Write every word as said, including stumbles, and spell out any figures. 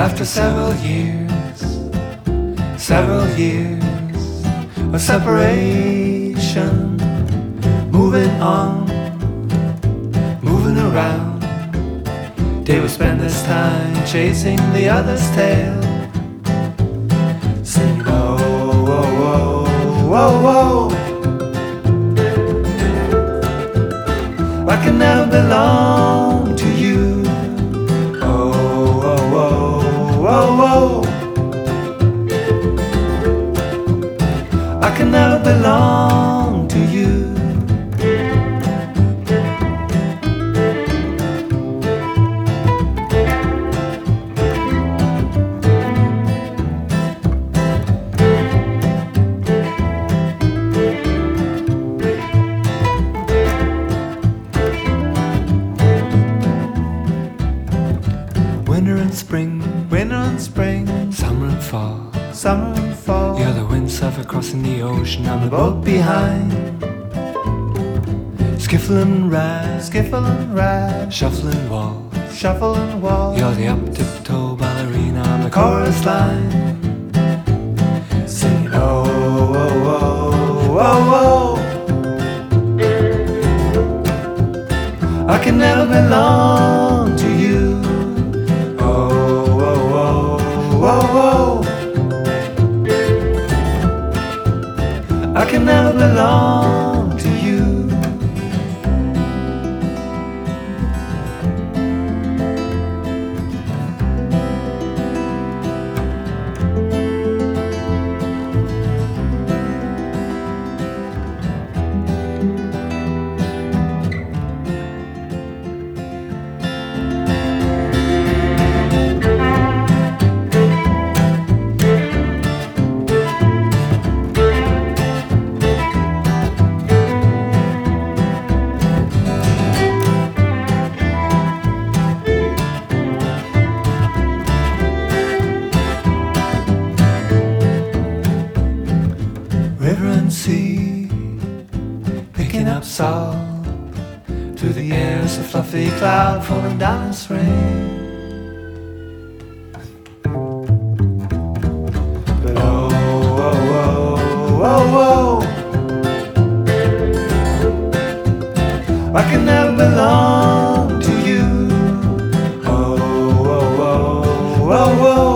After several years, several years of separation, moving on, moving around, they would spend this time chasing the other's tail, singing, oh, whoa, whoa, whoa, whoa. I can never belong to you. Oh, whoa, whoa, whoa, whoa. I can never belong to you. Winter and spring, winter and spring, summer and fall, summer and fall. You're the windsurfer crossing the ocean, I'm the boat behind. Skiffle and ride, skiffle and ride, shuffle and walk, shuffle and walk. You're the up-tiptoe ballerina, I'm the chorus line, singing, oh, whoa, whoa, whoa, whoa. I can never belong to you. Whoa, whoa. I can never belong to you. River and sea, picking up salt through the air, it's a fluffy cloud falling down its rain. But oh, whoa, whoa, whoa, whoa, I can never belong to you. Oh, whoa, whoa, whoa, whoa.